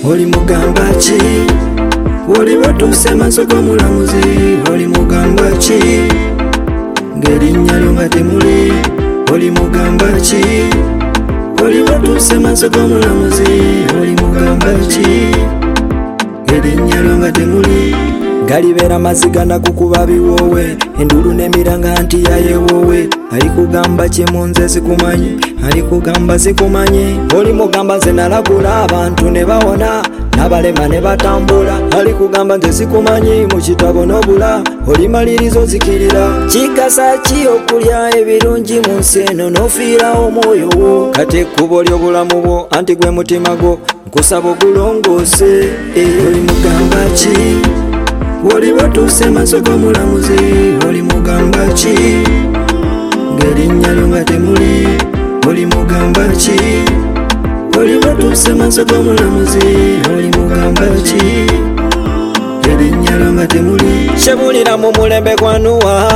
oli mugamba ki oli batuuse maaso g'omulamuzi oli mugamba ki ng'erinnya lyo nga temuli oli mugamba ki oli batuuse maaso g'omulamuzi oli mugamba ki ng'erinnya lyo nga temuli galibeera maziga nakukuba biwoowe endulu n'emiranga nti yayewoowe ali kugamba kimunze sikumanyi ali kugamba sikumanyi oli mugamba nze nalagula abantu ne bawona n'abalema ne batambula ali kugamba nze sikumanyi mu kitabo n'obula oli malirizo zikirira kigasa ki okulya ebirungi mu nsi eno n'ofiira omwoyo wo kati ekkubo ly'obulamu bwo anti gwe mutima gwo nkusaba ogulongoose oli mugamba ki oli batuuse maaso g'omulamuzi oli mugamba ki ng'erinnya lyo nga temuli oli mugamba ki oli batuuse maaso g'omulamuzi oli mugamba ki ng'erinnya lyo nga temuli kyebulira mu mulembe gwa Nuwa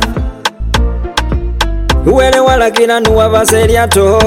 were walagira Nuwa baza eryato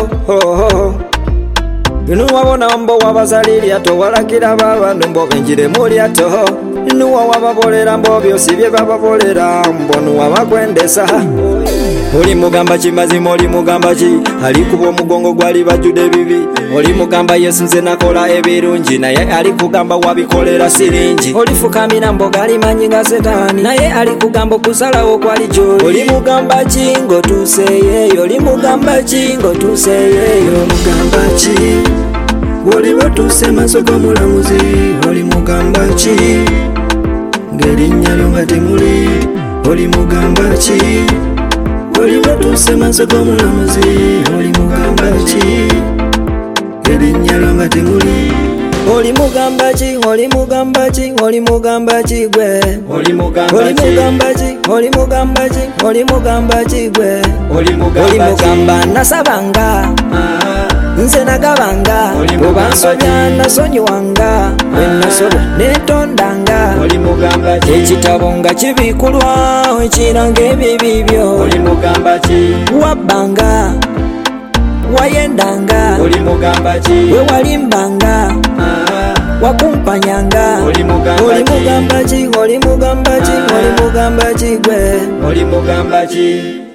Nuwa bona mbo wabazala eryato walagira babantu mbo benjire mu lyato Nuwa wababolera mbo byosi bye bababolera mbo Nuwa bakwendesa oli mugamba ki mazima oli mugamba ki ali kuba omugongo gwali bajjude bibi oli mugamba Yesu nze nakola ebirungi naye ali kugamba wabikolera siringi oli fukamira mboga alimanyi nga Setaani naye ali kugamba okusalawo kwali gy'oli oli mugamba ki ng'otuuseeyo oli mugamba ki ng'otuuseeyo mugamba ki oli batuuse maaso g'omulamuzi oli mugamba ki ng'erinnya lyo nga temuli oli mugamba ki oli batuuse maaso g'omulamuzi oli mugamba ki ng'erinnya lyo nga temuli oli mugamba ki oli mugamba ki oli mugamba ki gwe oli mugamba ki oli mugamba ki oli mugamba ki gwe oli mugamba nasabanga nze nagabanga oba nsobya nasonyiwanga wenasoba netondanga ekitabo nga kibikulwa ekiranga ebibi byo wabbanga wayendanga wewalimbanga wakumpanyanga oli mugamba ki oli mugamba ki oli mugamba ki gwe